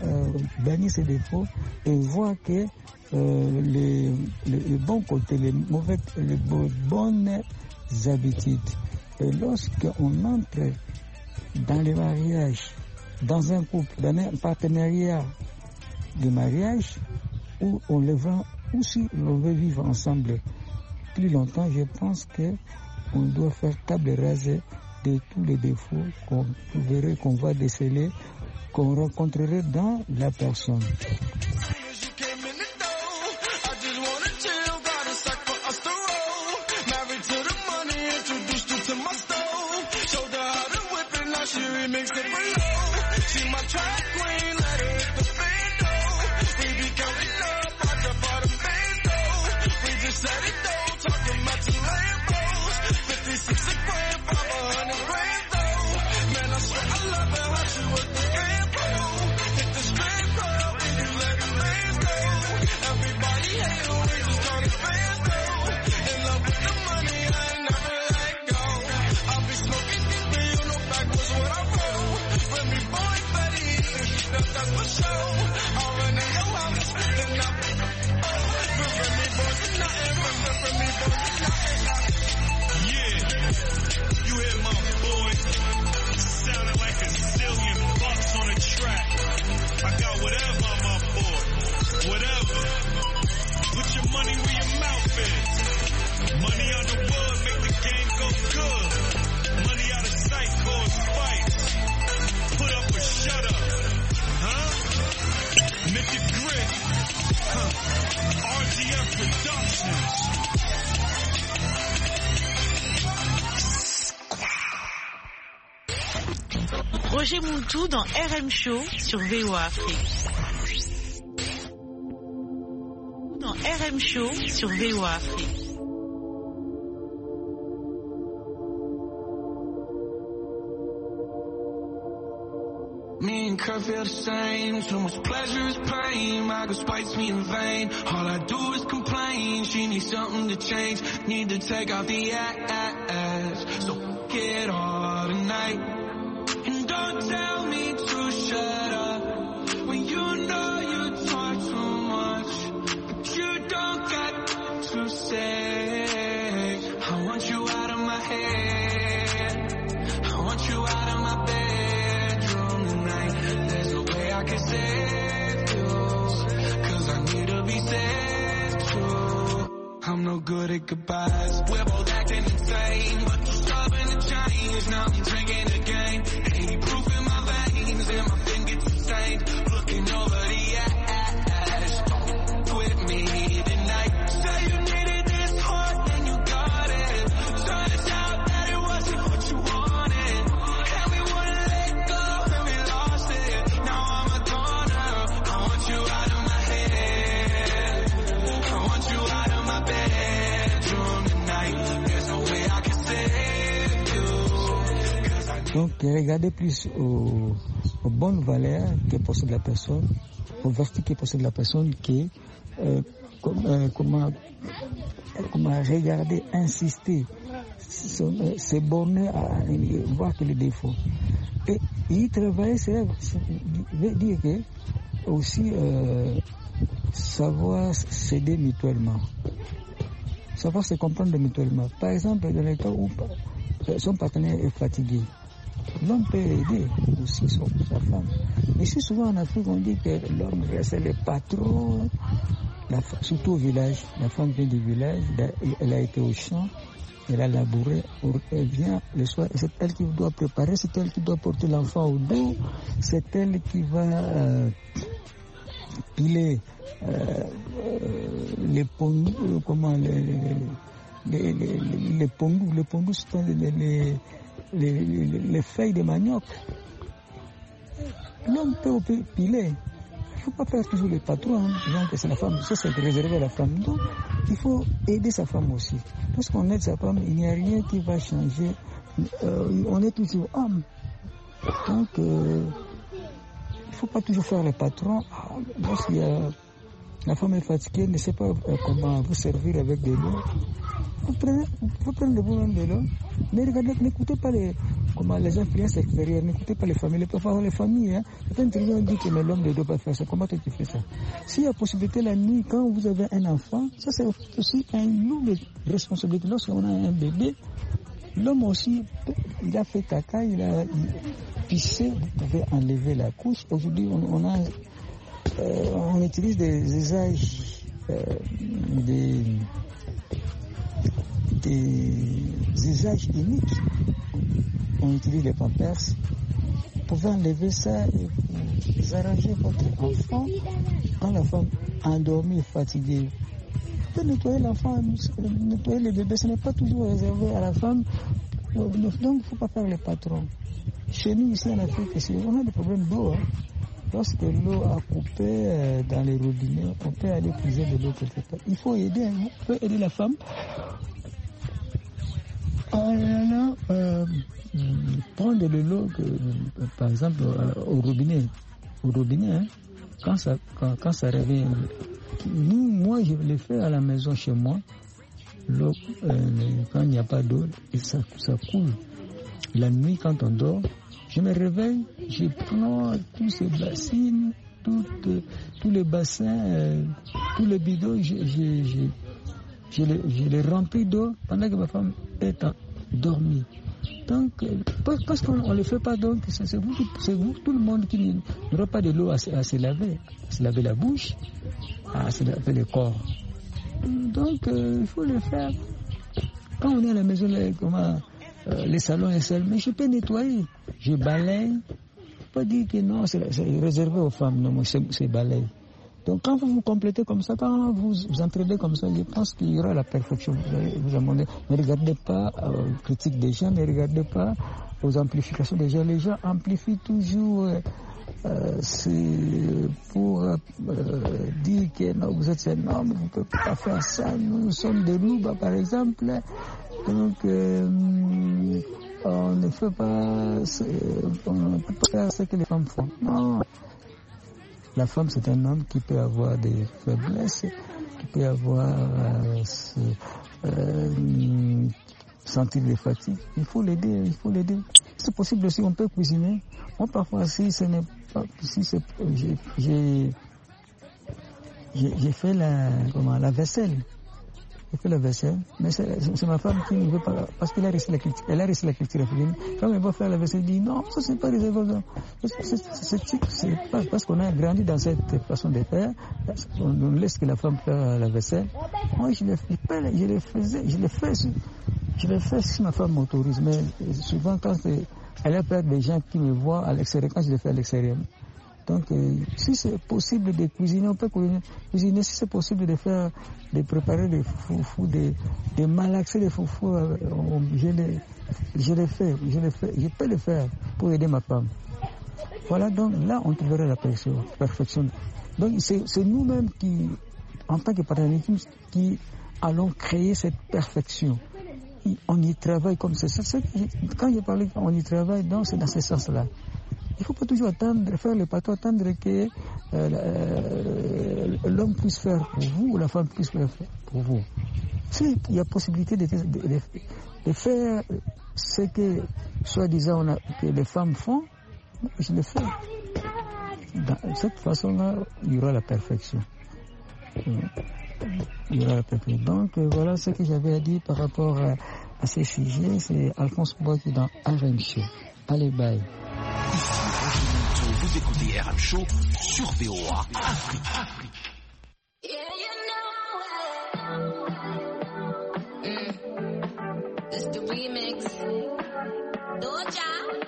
et voir que le bon côté, les bonnes habitudes. Et lorsqu'on entre dans le mariage, dans un couple, dans un partenariat de mariage, où on le vend, ou si l'on veut vivre ensemble plus longtemps, je pense qu'on doit faire table rase de tous les défauts qu'on verrait, qu'on va déceler, qu'on rencontrerait dans la personne. I love it how she work the camp. Hit the strip club and you let it lace whatever. Put your money where your mouth is. Money on the wood make the game go good. Money out of sight cause fights. Put up or shut up, huh? Make it grit, huh? RGF Productions. Roger Moultou dans RM Show sur VOA Afrique. Dans RM Show sur VOA Afrique. Me and Kurt feel the same. Too much pleasure is pain. My girl spites me in vain. All I do is complain. She needs something to change. Need to take off the ass. So get all tonight. And don't tell me to shut up when you know you talk too much, but you don't got to say. I want you out of my head. I want you out of my bedroom tonight. There's no way I can save you, 'cause I need to be saved too. I'm no good at goodbyes. We're both acting insane, but you're stubborn to change. Now I'm drinking again. 80 proof in my veins and my fingers stained. Looking over the ash. Don't quit me tonight. Say you needed this hard and you got it. Turns out that it wasn't what you wanted. And we wouldn't let go and we lost it. Now I'm a goner. I want you out of my head. I want you out of my bedroom tonight. There's no way I can save you. Donc, regardez plus aux bonnes valeurs que possède la personne, aux vertus que possède la personne, que comment regarder, insister, se borner à voir que les défauts. Et y travailler, ça veut dire que aussi savoir s'aider mutuellement, savoir se comprendre mutuellement. Par exemple, dans le cas où son partenaire est fatigué, l'homme peut aider aussi sa femme. Mais si souvent en Afrique on dit que l'homme reste le patron, surtout au village, la femme vient du village, elle a été au champ, elle a labouré, elle vient le soir, et c'est elle qui doit préparer, c'est elle qui doit porter l'enfant au dos, c'est elle qui va piler les pondus, les pondus sont les feuilles de manioc. L'homme peut piler. Il ne faut pas faire toujours le patron, disant que c'est la femme. Ça, c'est réservé à la femme. Donc, il faut aider sa femme aussi. Lorsqu'on aide sa femme, il n'y a rien qui va changer. On est toujours homme. Donc, il ne faut pas toujours faire le patron. Lorsqu'il y a la femme est fatiguée, ne sait pas comment vous servir avec de l'eau. Vous prenez vous-même de l'eau, mais regardez, n'écoutez pas les influences extérieures, n'écoutez pas les familles, les familles. Certaines tribus ont dit que l'homme ne doit pas faire ça. Comment tu fais ça? S'il y a possibilité la nuit, quand vous avez un enfant, ça c'est aussi une lourde responsabilité. Lorsqu'on a un bébé, l'homme aussi, il a fait caca, il a pissé, vous pouvez enlever la couche. Aujourd'hui, on utilise des usages des usages uniques. On utilise les pampers. Vous pouvez enlever ça et vous arranger votre enfant. Quand la femme endormie, fatiguée, vous pouvez nettoyer l'enfant, nettoyer le bébé. Ce n'est pas toujours réservé à la femme. Donc il ne faut pas faire les patrons. Chez nous, ici en Afrique, on a des problèmes d'eau. Lorsque l'eau a coupé dans les robinets, on peut aller puiser de l'eau quelque part. Il faut aider, on peut aider la femme. Prendre de l'eau, par exemple, au robinet, quand ça revient. Moi, je le fais à la maison chez moi. L'eau, quand il n'y a pas d'eau, et ça coule. La nuit, quand on dort, je me réveille, je prends tous ces bassines, tous les bassins, tous les bidons, je les remplis d'eau pendant que ma femme est dormie. Donc, parce qu'on ne le fait pas, donc c'est vous, tout le monde qui n'aura pas de l'eau à se laver la bouche, à se laver le corps. Donc, il faut le faire. Quand on est à la maison, les salons et seuls, mais je peux nettoyer, je balaye. Pas dire que non, c'est réservé aux femmes, non, moi c'est balaye. Donc quand vous complétez comme ça, quand vous entraînez comme ça, je pense qu'il y aura la perfection. Vous amendez. Ne regardez pas aux critiques des gens, ne regardez pas aux amplifications des gens. Les gens amplifient toujours c'est pour dire que non, vous êtes un homme, vous ne pouvez pas faire ça, nous sommes des loups, par exemple. Donc on ne peut pas faire ce que les femmes font. Non. La femme, c'est un homme qui peut avoir des faiblesses, qui peut avoir sentir des fatigues. Il faut l'aider. C'est possible aussi, on peut cuisiner. Moi, parfois, si ce n'est pas... J'ai fait la vaisselle. J'ai fait la vaisselle, mais c'est ma femme qui ne veut pas, parce qu'elle a réussi la culture africaine. Quand elle va faire la vaisselle, elle dit non, ça c'est pas réservé. C'est pas parce qu'on a grandi dans cette façon de faire, on laisse que la femme faire la vaisselle. Moi, je le fais si ma femme m'autorise, mais souvent quand elle a peur des gens qui me voient à l'extérieur, quand je le fais à l'extérieur. Donc, si c'est possible de cuisiner, on peut cuisiner. Si c'est possible de préparer des foufous, de malaxer des foufous, je le fais. Je peux le faire pour aider ma femme. Voilà, donc là, on trouverait la perfection. Donc, c'est nous-mêmes qui, en tant que partenaires, qui allons créer cette perfection. On y travaille comme ça. Quand j'ai parlé qu'on y travaille, donc c'est dans ce sens-là. Il ne faut pas toujours faire le pato, attendre que l'homme puisse faire pour vous ou la femme puisse faire pour vous. S'il y a possibilité de faire ce que, soi-disant, que les femmes font, je le fais. De cette façon-là, il y aura la perfection. Donc, voilà ce que j'avais à dire par rapport à ces sujets. C'est Alphonse Bois qui est dans RM Show. Allez, bye. Vous écoutez RM Show sur VOA Afrique. It's the remix. Doja.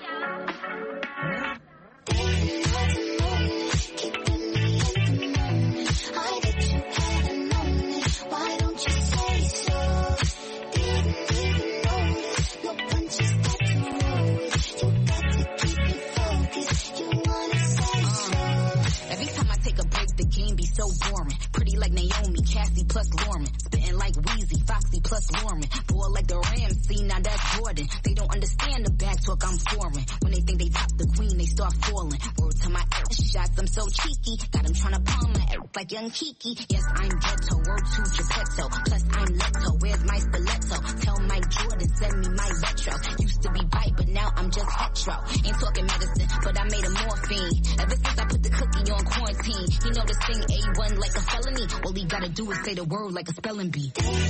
Why don't you say so? Didn't know no punches got to roll. You got to keep it focused. You wanna say so? Every time I take a break, the game be so boring. Pretty like Naomi, Cassie plus Lauren. Spitting like Weezy, Foxy plus Lauren. Boy like the Ramsey, now that's Jordan. They don't understand the back talk, I'm foreign. When they think they top the queen, they start falling. Word to my ass shots, I'm so cheeky. Got them tryna palm my ass like young Kiki. Yes, I'm ghetto, word to Geppetto. Plus I'm Leto, where's my stiletto? Tell Mike Jordan, send me my retro. Used to be bite, but now I'm just hetero. Ain't talking medicine, but I made a morphine. Ever since I put the cookie on quarantine, he know this thing A1 like a felony. All he gotta do is say the word like a spelling bee.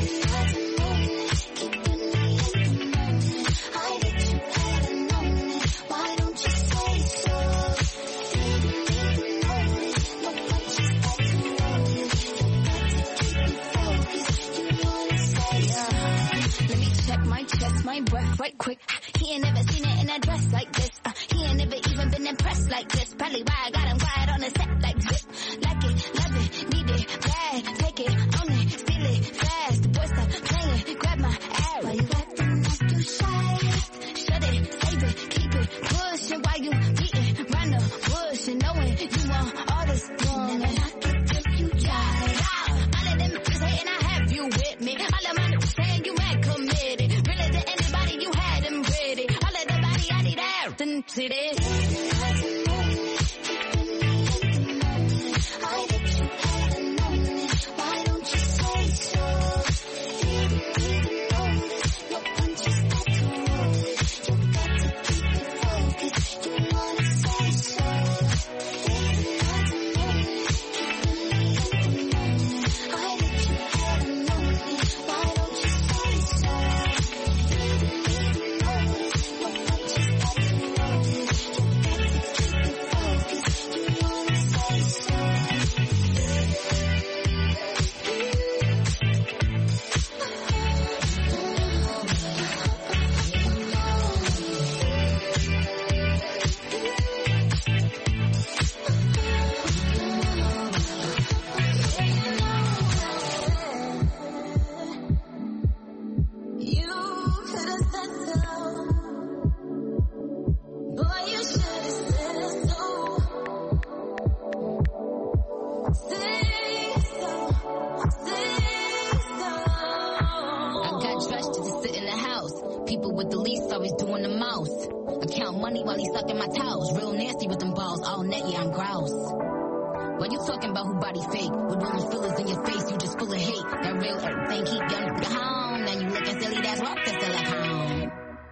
Why don't you say so? Let me check my chest, my breath right quick. He ain't never seen it in a dress like this. He ain't never even been impressed like this. Probably why I got him quiet on the set like this. Like it, love it, need it, bad. Take it, own it, steal it, fast. The boy stop playing, grab my ass. Why you acting like you shy? Shut it, save it, keep it, pushing. Why you beating round the bush and knowing you want all this wrong? And I can take you down. All of them niggas hating, I have you with me. All of my niggas saying you mad committed. Really to anybody, you had them ready. with the least, always doing the most. I count money while he's sucking my toes. Real nasty with them balls, all net, yeah, I'm gross. Why you talking about who body fake? With all them fillers in your face, you just full of hate. That real everything keep young nigga home. Now you looking silly, that's rock, that's still at home.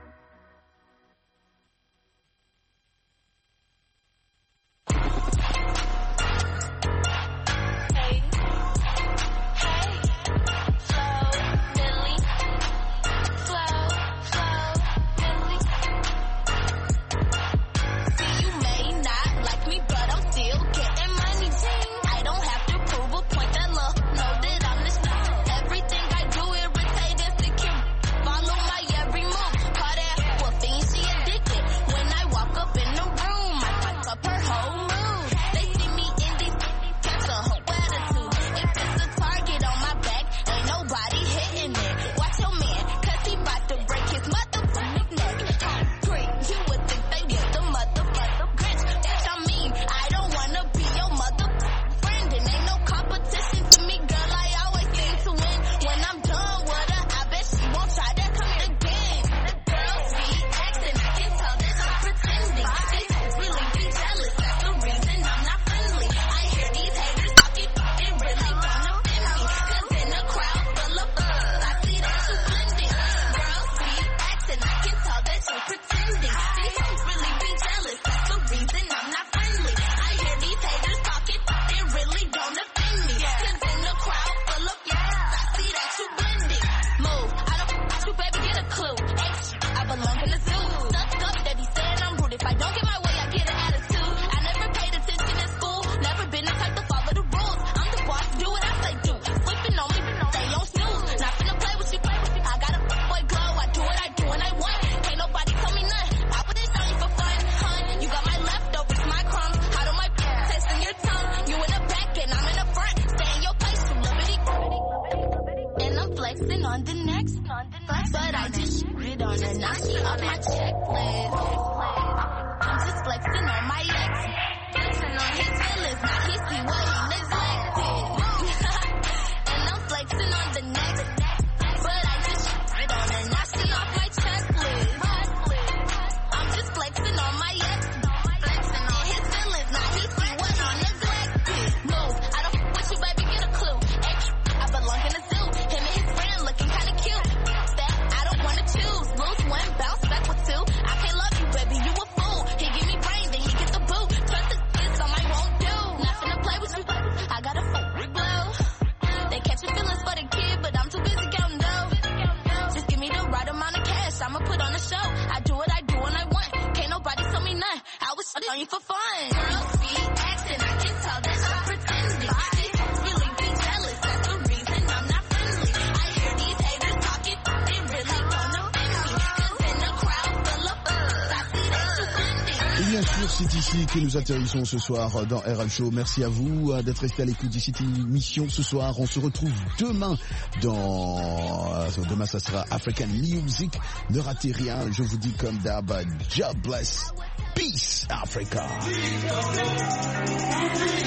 C'est ici que nous atterrissons ce soir dans RM Show. Merci à vous d'être resté à l'écoute de cette émission ce soir. On se retrouve demain demain ça sera African Music. Ne ratez rien, je vous dis comme d'hab, God bless. Peace Africa.